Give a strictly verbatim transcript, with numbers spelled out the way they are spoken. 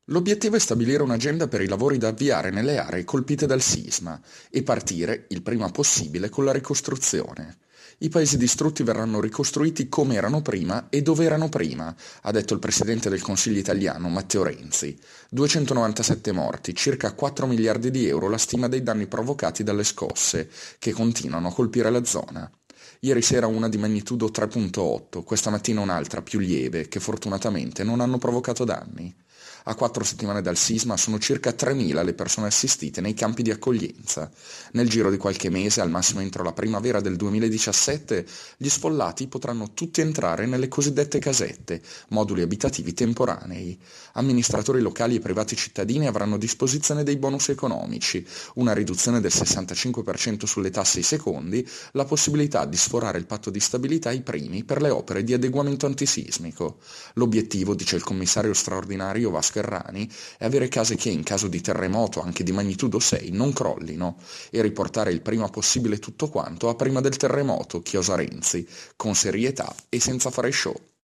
L'obiettivo è stabilire un'agenda per i lavori da avviare nelle aree colpite dal sisma e partire il prima possibile con la ricostruzione. I paesi distrutti verranno ricostruiti come erano prima e dove erano prima, ha detto il presidente del Consiglio italiano Matteo Renzi. duecentonovantasette morti, circa quattro miliardi di euro la stima dei danni provocati dalle scosse, che continuano a colpire la zona. Ieri sera una di magnitudo tre virgola otto, questa mattina un'altra più lieve, che fortunatamente non hanno provocato danni. A quattro settimane dal sisma sono circa tremila le persone assistite nei campi di accoglienza. Nel giro di qualche mese, al massimo entro la primavera del duemiladiciassette, gli sfollati potranno tutti entrare nelle cosiddette casette, moduli abitativi temporanei. Amministratori locali e privati cittadini avranno a disposizione dei bonus economici, una riduzione del sessantacinque per cento sulle tasse ai secondi, la possibilità di sforare il patto di stabilità ai primi per le opere di adeguamento antisismico. L'obiettivo, dice il commissario straordinario Vasco Errani, è avere case che in caso di terremoto anche di magnitudo sei non crollino e riportare il prima possibile tutto quanto a prima del terremoto, chiosa Renzi, con serietà e senza fare show.